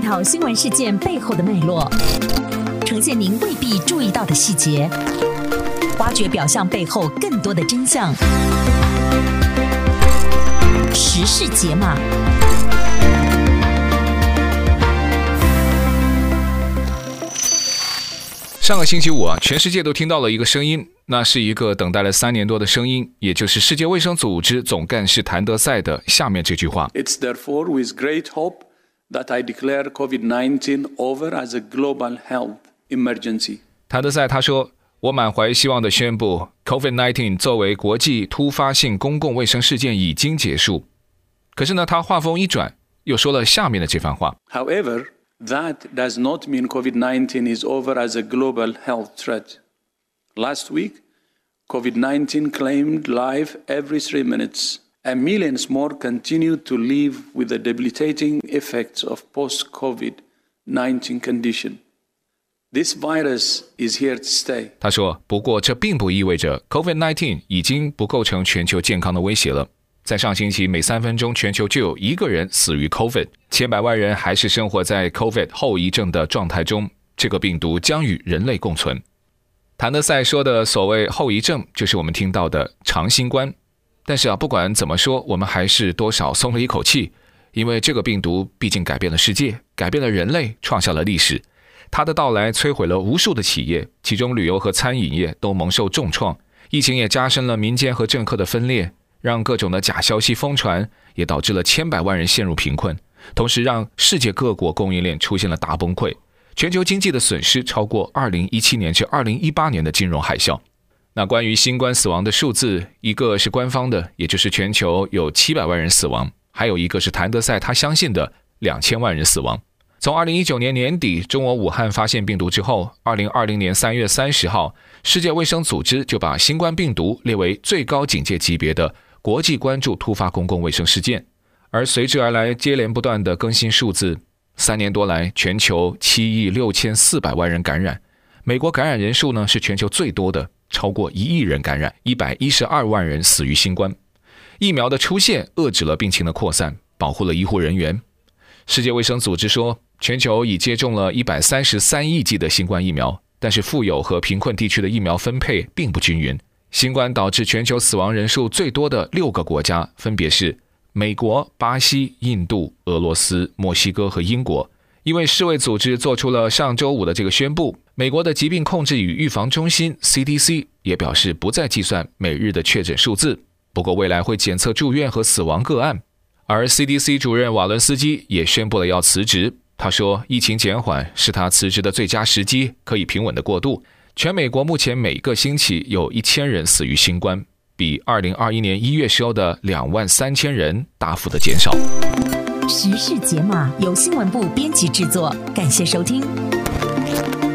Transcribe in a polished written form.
讨新闻事件背后的脉络，呈现您未必注意到的细节，挖掘表象背后更多的真相。时事解码。 上个星期五全世界都听到了一个声音，那是一个等待了3年多的声音，也就是世界卫生组织总干事谭德赛的下面这句话 It's therefore with great hope that I declare COVID-19 over as a global health emergency. 谭德赛他说，我满怀希望地宣布 COVID-19 作为国际突发性公共卫生事件已经结束。可是呢，他话锋一转，又说了下面的这番话。 However, that does not mean COVID-19 is over as a global health threat. Last week, COVID-19 claimed life every 3 minutes, and millions more continue to live with the debilitating effects of post-COVID-19 condition. This virus is here to stay. 他说，不过这并不意味着 COVID-19 已经不构成全球健康的威胁了。在上星期，每3分钟全球就有1个人死于 COVID， 千百万人还是生活在 COVID 后遗症的状态中，这个病毒将与人类共存。谭德赛说的所谓后遗症，就是我们听到的长新冠。但是不管怎么说，我们还是多少松了一口气，因为这个病毒毕竟改变了世界，改变了人类，创下了历史。它的到来摧毁了无数的企业，其中旅游和餐饮业都蒙受重创。疫情也加深了民间和政客的分裂，让各种的假消息疯传，也导致了千百万人陷入贫困，同时让世界各国供应链出现了大崩溃，全球经济的损失超过2017年至2018年的金融海啸。那关于新冠死亡的数字，一个是官方的，也就是全球有700万人死亡，还有一个是谭德赛他相信的2000万人死亡。从2019年年底中国武汉发现病毒之后，2020年3月30号，世界卫生组织就把新冠病毒列为最高警戒级别的国际关注突发公共卫生事件。而随之而来接连不断的更新数字，3年多来全球7亿6400万人感染，美国感染人数呢是全球最多的，超过1亿人感染，112万人死于新冠。疫苗的出现遏制了病情的扩散，保护了医护人员。世界卫生组织说，全球已接种了133亿剂的新冠疫苗，但是富有和贫困地区的疫苗分配并不均匀。新冠导致全球死亡人数最多的6个国家分别是美国、巴西、印度、俄罗斯、墨西哥和英国。因为世卫组织做出了上周五的这个宣布，美国的疾病控制与预防中心 CDC 也表示不再计算每日的确诊数字，不过未来会检测住院和死亡个案。而 CDC 主任瓦伦斯基也宣布了要辞职，他说疫情减缓是他辞职的最佳时机，可以平稳的过渡。全美国目前每个星期有1000人死于新冠，比2021年1月时候的23000人大幅的减少。 时事解码由新闻部编辑制作，感谢收听。